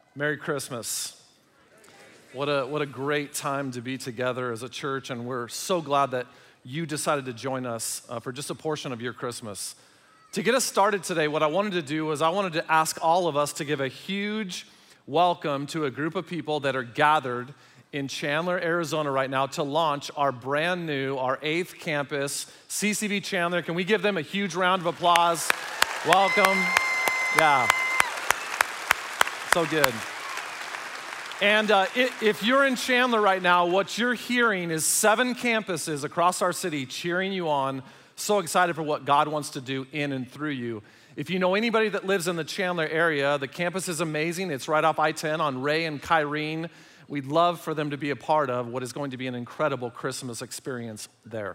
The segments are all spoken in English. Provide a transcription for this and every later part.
Merry Christmas. What a great time to be together as a church, and we're so glad that you decided to join us for just a portion of your Christmas. To get us started today, what I wanted to do was I wanted to ask all of us to give a huge welcome to a group of people that are gathered in Chandler, Arizona right now to launch our brand new, our 8th campus, CCV Chandler. Can we give them a huge round of applause? Welcome. Yeah. So good. And if you're in Chandler right now, what you're hearing is 7 campuses across our city cheering you on. So excited for what God wants to do in and through you. If you know anybody that lives in the Chandler area, the campus is amazing. It's right off I-10 on Ray and Kyrene. We'd love for them to be a part of what is going to be an incredible Christmas experience there.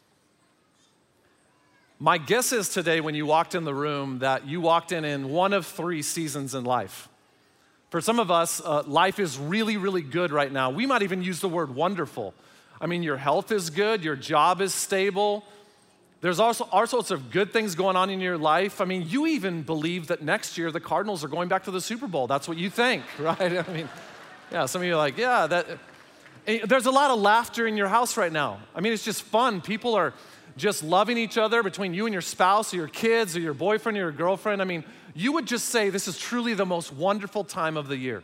My guess is today when you walked in the room that you walked in one of 3 seasons in life. For some of us, life is really, really good right now. We might even use the word wonderful. I mean, your health is good, your job is stable. There's also all sorts of good things going on in your life. I mean, you even believe that next year the Cardinals are going back to the Super Bowl. That's what you think, right? I mean, yeah, some of you are like, yeah, there's a lot of laughter in your house right now. I mean, it's just fun. People are just loving each other between you and your spouse or your kids or your boyfriend or your girlfriend. I mean, you would just say this is truly the most wonderful time of the year.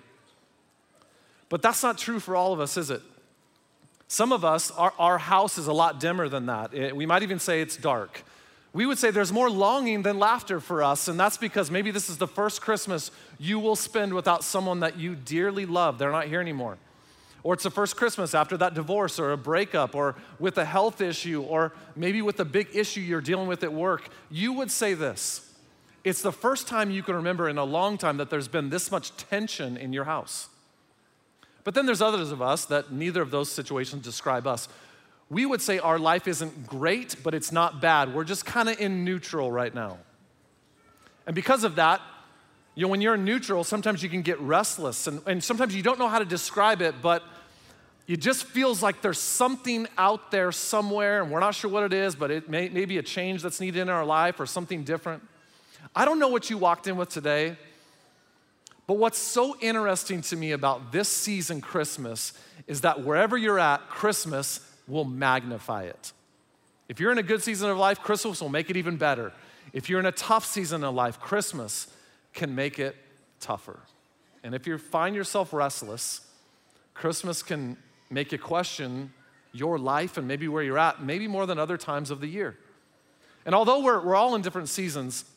But that's not true for all of us, is it? Some of us, our house is a lot dimmer than that. We might even say it's dark. We would say there's more longing than laughter for us, and that's because maybe this is the first Christmas you will spend without someone that you dearly love. They're not here anymore. Or it's the first Christmas after that divorce or a breakup or with a health issue or maybe with a big issue you're dealing with at work. You would say this: it's the first time you can remember in a long time that there's been this much tension in your house. But then there's others of us that neither of those situations describe us. We would say our life isn't great, but it's not bad. We're just kind of in neutral right now. And because of that, when you're in neutral, sometimes you can get restless, and sometimes you don't know how to describe it, but it just feels like there's something out there somewhere, and we're not sure what it is, but it may be a change that's needed in our life or something different. I don't know what you walked in with today, but what's so interesting to me about this season, Christmas, is that wherever you're at, Christmas will magnify it. If you're in a good season of life, Christmas will make it even better. If you're in a tough season of life, Christmas can make it tougher. And if you find yourself restless, Christmas can make you question your life and maybe where you're at, maybe more than other times of the year. And although we're all in different seasons,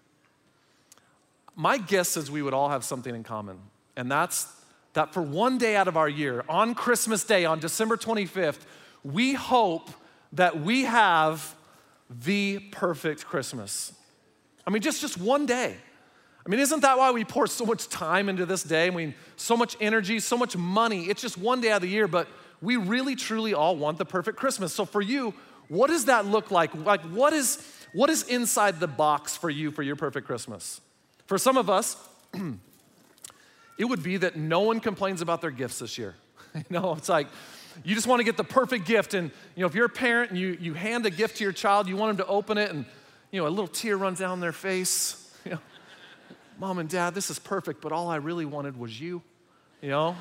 my guess is we would all have something in common, and that's that for one day out of our year, on Christmas Day, on December 25th, we hope that we have the perfect Christmas. I mean, just one day. I mean, isn't that why we pour so much time into this day? I mean, so much energy, so much money. It's just one day out of the year, but we really, truly all want the perfect Christmas. So for you, what does that look like? Like, what is inside the box for you for your perfect Christmas? For some of us, it would be that no one complains about their gifts this year. It's like you just want to get the perfect gift. And if you're a parent and you hand a gift to your child, you want them to open it and a little tear runs down their face. Mom and Dad, this is perfect, but all I really wanted was you. No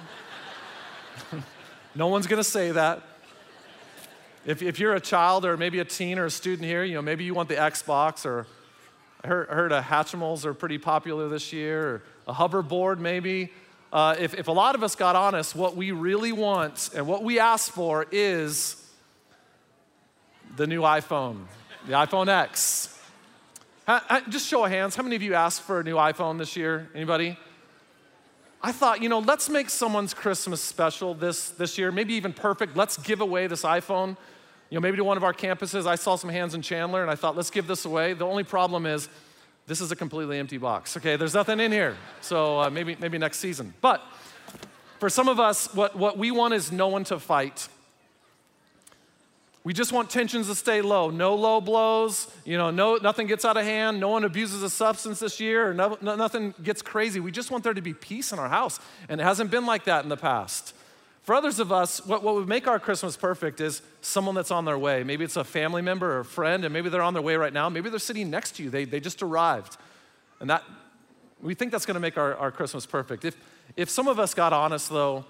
one's going to say that. If you're a child or maybe a teen or a student here, maybe you want the Xbox, or I heard Hatchimals are pretty popular this year, or a hoverboard maybe. If a lot of us got honest, what we really want and what we ask for is the new iPhone, the iPhone X. Just show of hands, how many of you asked for a new iPhone this year? Anybody? I thought, let's make someone's Christmas special this year, maybe even perfect. Let's give away this iPhone. Maybe to one of our campuses. I saw some hands in Chandler, and I thought, let's give this away. The only problem is this is a completely empty box. Okay, there's nothing in here. So maybe next season. But for some of us, what we want is no one to fight. We just want tensions to stay low. No low blows. Nothing gets out of hand. No one abuses a substance this year. Or nothing gets crazy. We just want there to be peace in our house. And it hasn't been like that in the past. For others of us, what would make our Christmas perfect is someone that's on their way. Maybe it's a family member or a friend, and maybe they're on their way right now. Maybe they're sitting next to you. They just arrived. And We think that's gonna make our Christmas perfect. If some of us got honest though,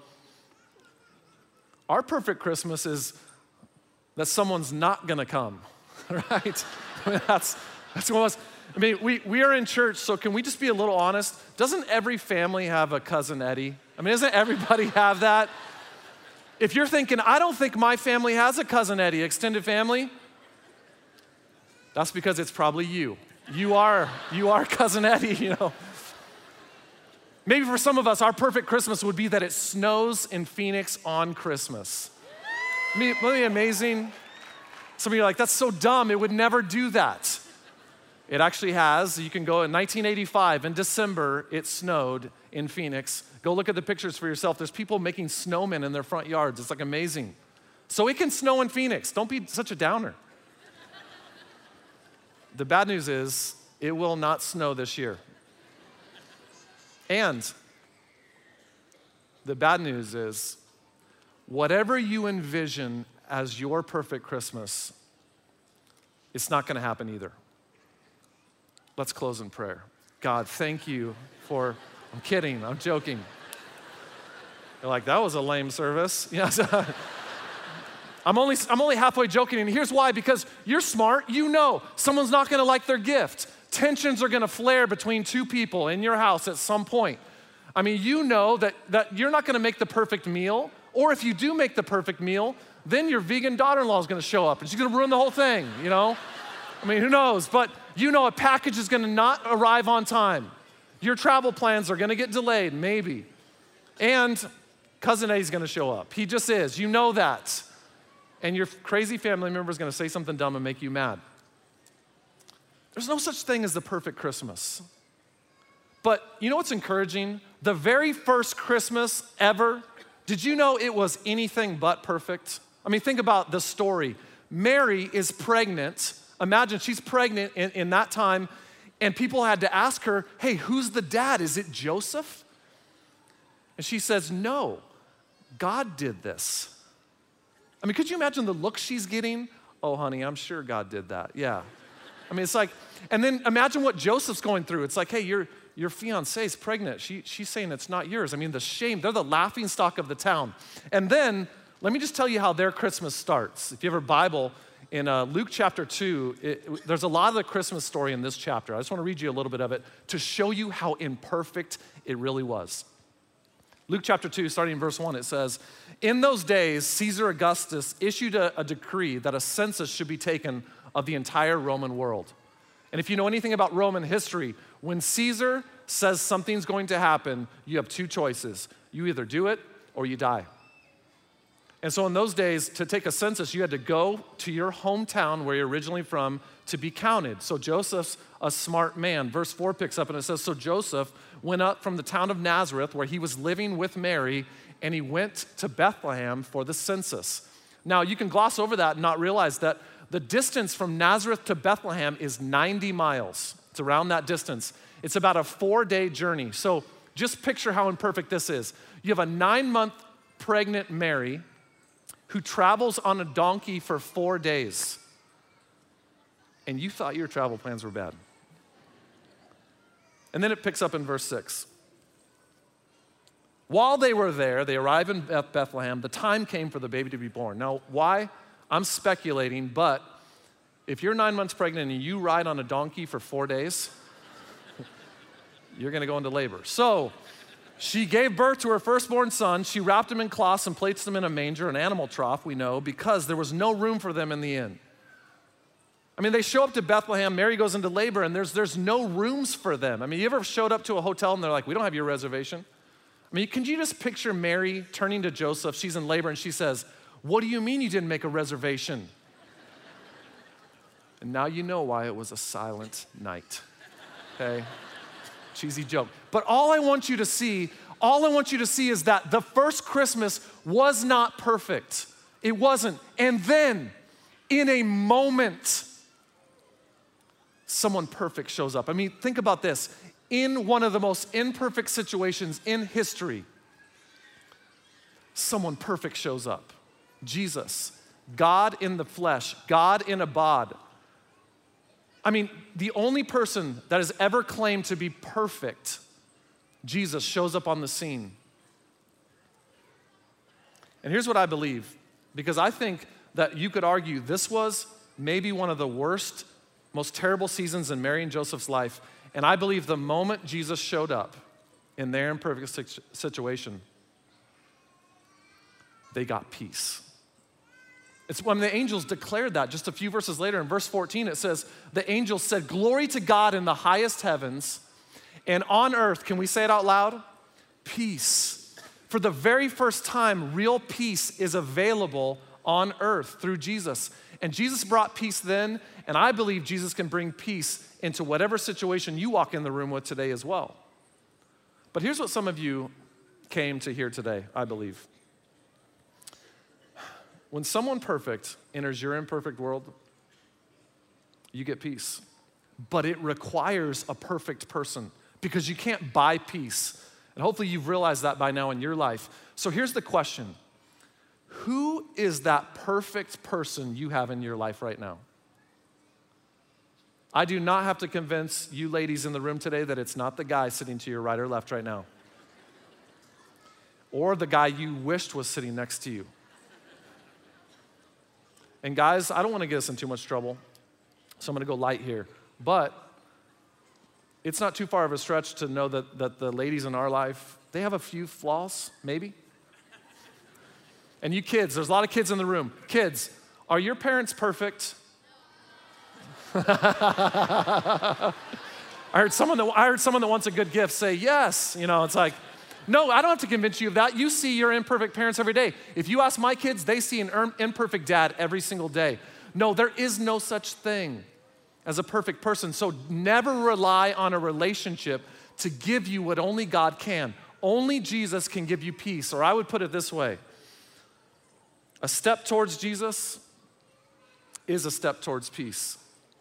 our perfect Christmas is that someone's not gonna come, right? I mean, that's what we are in church, so can we just be a little honest? Doesn't every family have a Cousin Eddie? I mean, doesn't everybody have that? If you're thinking, I don't think my family has a Cousin Eddie, extended family, that's because it's probably you. You are Cousin Eddie, you know. Maybe for some of us, our perfect Christmas would be that it snows in Phoenix on Christmas. Wouldn't it be amazing? Some of you are like, that's so dumb, it would never do that. It actually has. You can go in 1985, in December, it snowed in Phoenix. Go look at the pictures for yourself. There's people making snowmen in their front yards. It's like amazing. So it can snow in Phoenix. Don't be such a downer. The bad news is, it will not snow this year. And the bad news is, whatever you envision as your perfect Christmas, it's not gonna happen either. Let's close in prayer. God, thank you for, I'm kidding, I'm joking. You're like, that was a lame service. Yes. I'm only halfway joking, and here's why, because you're smart, you know someone's not gonna like their gift. Tensions are gonna flare between two people in your house at some point. I mean, you know that you're not gonna make the perfect meal, or if you do make the perfect meal, then your vegan daughter-in-law is gonna show up and she's gonna ruin the whole thing, you know? I mean, who knows? But you know a package is gonna not arrive on time. Your travel plans are gonna get delayed, maybe. And Cousin A's gonna show up. He just is, you know that. And your crazy family member is gonna say something dumb and make you mad. There's no such thing as the perfect Christmas. But you know what's encouraging? The very first Christmas ever, did you know it was anything but perfect? I mean, think about the story. Mary is pregnant. Imagine she's pregnant in that time, and people had to ask her, hey, who's the dad? Is it Joseph? And she says, no, God did this. I mean, could you imagine the look she's getting? Oh, honey, I'm sure God did that. Yeah. I mean, it's like, and then imagine what Joseph's going through. It's like, hey, your fiancee's pregnant. She's saying it's not yours. I mean, the shame, they're the laughing stock of the town. And then, let me just tell you how their Christmas starts. If you have a Bible, in Luke chapter 2, there's a lot of the Christmas story in this chapter. I just want to read you a little bit of it to show you how imperfect it really was. Luke chapter 2, starting in verse 1, it says, in those days, Caesar Augustus issued a decree that a census should be taken of the entire Roman world. And if you know anything about Roman history, when Caesar says something's going to happen, you have two choices. You either do it or you die. And so in those days, to take a census, you had to go to your hometown where you're originally from to be counted. So Joseph's a smart man. Verse 4 picks up and it says, so Joseph went up from the town of Nazareth where he was living with Mary, and he went to Bethlehem for the census. Now, you can gloss over that and not realize that the distance from Nazareth to Bethlehem is 90 miles. It's around that distance. It's about a 4-day journey. So just picture how imperfect this is. You have a 9-month pregnant Mary who travels on a donkey for 4 days. And you thought your travel plans were bad. And then it picks up in verse 6. While they were there, they arrive in Bethlehem, the time came for the baby to be born. Now, why? I'm speculating, but if you're 9 months pregnant and you ride on a donkey for 4 days, you're gonna go into labor. So she gave birth to her firstborn son. She wrapped him in cloths and placed him in a manger, an animal trough, we know, because there was no room for them in the inn. I mean, they show up to Bethlehem, Mary goes into labor, and there's no rooms for them. I mean, you ever showed up to a hotel and they're like, we don't have your reservation? I mean, can you just picture Mary turning to Joseph? She's in labor and she says, what do you mean you didn't make a reservation? And now you know why it was a silent night, okay? Cheesy joke. But all I want you to see is that the first Christmas was not perfect. It wasn't. And then, in a moment, someone perfect shows up. I mean, think about this. In one of the most imperfect situations in history, someone perfect shows up. Jesus, God in the flesh, God in a bod. I mean, the only person that has ever claimed to be perfect, Jesus, shows up on the scene. And here's what I believe, because I think that you could argue this was maybe one of the worst, most terrible seasons in Mary and Joseph's life. And I believe the moment Jesus showed up in their imperfect situation, they got peace. It's when the angels declared that just a few verses later in verse 14, it says, the angels said, "Glory to God in the highest heavens, and on earth," can we say it out loud? "Peace." For the very first time, real peace is available on earth through Jesus. And Jesus brought peace then, and I believe Jesus can bring peace into whatever situation you walk in the room with today as well. But here's what some of you came to hear today, I believe. When someone perfect enters your imperfect world, you get peace. But it requires a perfect person because you can't buy peace. And hopefully you've realized that by now in your life. So here's the question. Who is that perfect person you have in your life right now? I do not have to convince you ladies in the room today that it's not the guy sitting to your right or left right now. Or the guy you wished was sitting next to you. And guys, I don't want to get us in too much trouble, so I'm going to go light here. But it's not too far of a stretch to know that the ladies in our life, they have a few flaws, maybe. And you kids, there's a lot of kids in the room. Kids, are your parents perfect? I heard someone that wants a good gift say yes. You know, it's like, no, I don't have to convince you of that. You see your imperfect parents every day. If you ask my kids, they see an imperfect dad every single day. No, there is no such thing as a perfect person. So never rely on a relationship to give you what only God can. Only Jesus can give you peace. Or I would put it this way. A step towards Jesus is a step towards peace.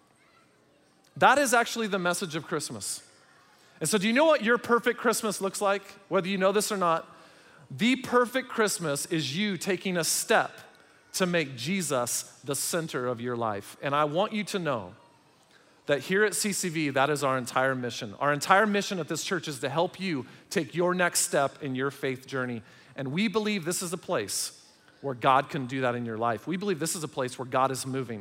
That is actually the message of Christmas. And so do you know what your perfect Christmas looks like? Whether you know this or not, the perfect Christmas is you taking a step to make Jesus the center of your life. And I want you to know that here at CCV, that is our entire mission. Our entire mission at this church is to help you take your next step in your faith journey. And we believe this is a place where God can do that in your life. We believe this is a place where God is moving.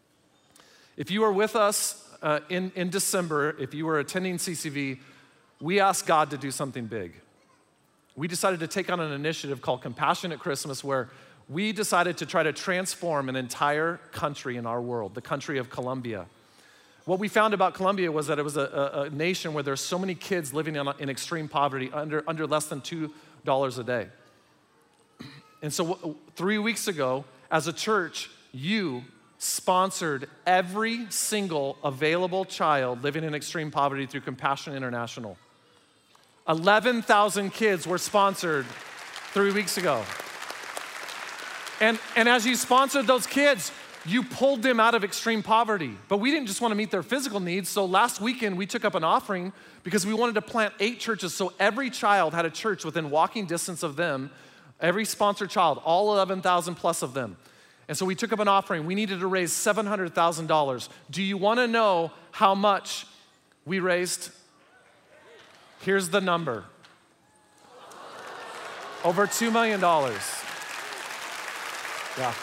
If you are with us in December, if you were attending CCV, we asked God to do something big. We decided to take on an initiative called Compassionate Christmas, where we decided to try to transform an entire country in our world, the country of Colombia. What we found about Colombia was that it was a nation where there's so many kids living in extreme poverty, under less than $2 a day. And so 3 weeks ago, as a church, you sponsored every single available child living in extreme poverty through Compassion International. 11,000 kids were sponsored 3 weeks ago. And as you sponsored those kids, you pulled them out of extreme poverty. But we didn't just want to meet their physical needs. So last weekend, we took up an offering because we wanted to plant 8 churches so every child had a church within walking distance of them, every sponsored child, all 11,000 plus of them. And so we took up an offering. We needed to raise $700,000. Do you want to know how much we raised? Here's the number. Over $2 million. Yeah.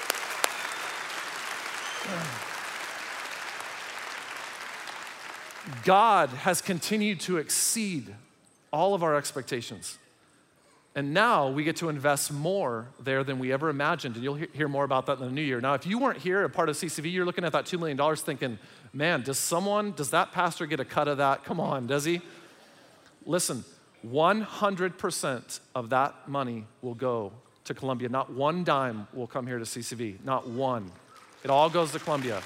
God has continued to exceed all of our expectations. And now we get to invest more there than we ever imagined. And you'll hear more about that in the new year. Now, if you weren't here, a part of CCV, you're looking at that $2 million thinking, man, does that pastor get a cut of that? Come on, does he? Listen, 100% of that money will go to Colombia. Not one dime will come here to CCV, not one. It all goes to Colombia.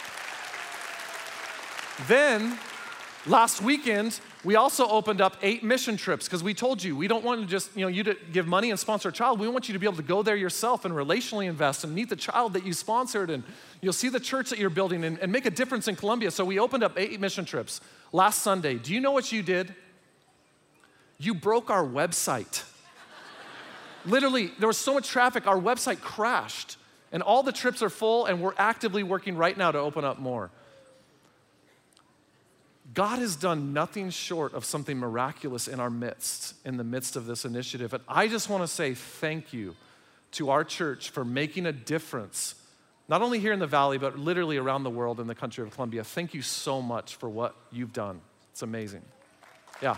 Then, last weekend, we also opened up 8 mission trips because we told you, we don't want to just, you to give money and sponsor a child. We want you to be able to go there yourself and relationally invest and meet the child that you sponsored, and you'll see the church that you're building and make a difference in Colombia. So we opened up 8 mission trips last Sunday. Do you know what you did? You broke our website. Literally, there was so much traffic, our website crashed. And all the trips are full, and we're actively working right now to open up more. God has done nothing short of something miraculous in our midst, in the midst of this initiative. And I just want to say thank you to our church for making a difference, not only here in the Valley, but literally around the world in the country of Colombia. Thank you so much for what you've done. It's amazing. Yeah.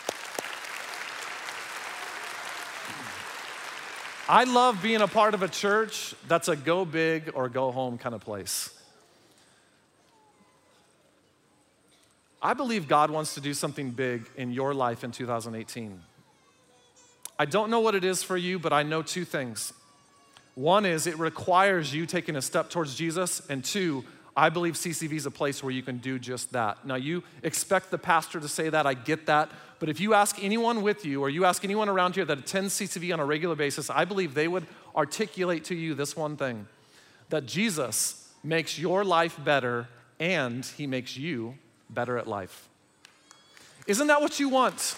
I love being a part of a church that's a go big or go home kind of place. I believe God wants to do something big in your life in 2018. I don't know what it is for you, but I know two things. One is it requires you taking a step towards Jesus, and two, I believe CCV is a place where you can do just that. Now, you expect the pastor to say that, I get that, but if you ask anyone with you or you ask anyone around here that attends CCV on a regular basis, I believe they would articulate to you this one thing, that Jesus makes your life better and he makes you better at life. Isn't that what you want?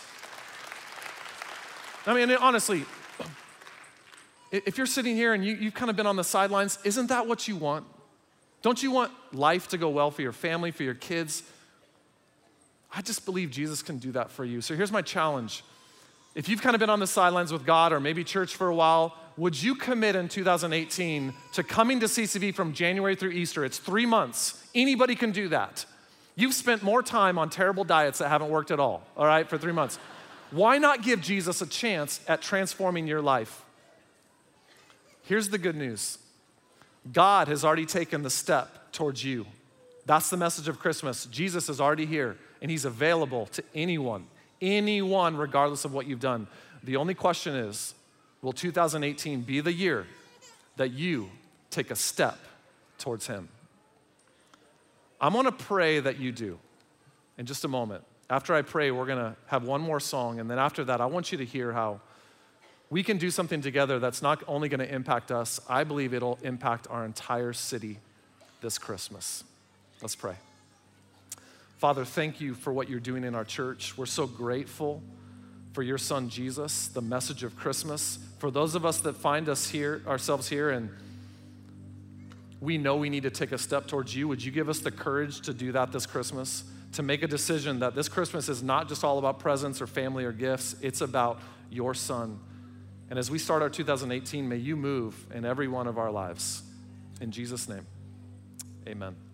I mean, honestly, if you're sitting here and you've kind of been on the sidelines, isn't that what you want? Don't you want life to go well for your family, for your kids? I just believe Jesus can do that for you. So here's my challenge. If you've kind of been on the sidelines with God or maybe church for a while, would you commit in 2018 to coming to CCV from January through Easter? It's 3 months. Anybody can do that. You've spent more time on terrible diets that haven't worked at all right, for 3 months. Why not give Jesus a chance at transforming your life? Here's the good news. God has already taken the step towards you. That's the message of Christmas. Jesus is already here, and he's available to anyone, regardless of what you've done. The only question is, will 2018 be the year that you take a step towards him? I'm gonna pray that you do in just a moment. After I pray, we're gonna have one more song, and then after that, I want you to hear how we can do something together that's not only gonna impact us, I believe it'll impact our entire city this Christmas. Let's pray. Father, thank you for what you're doing in our church. We're so grateful for your son, Jesus, the message of Christmas. For those of us that find ourselves here and we know we need to take a step towards you, would you give us the courage to do that this Christmas? To make a decision that this Christmas is not just all about presents or family or gifts, it's about your son. And as we start our 2018, may you move in every one of our lives. In Jesus' name, amen.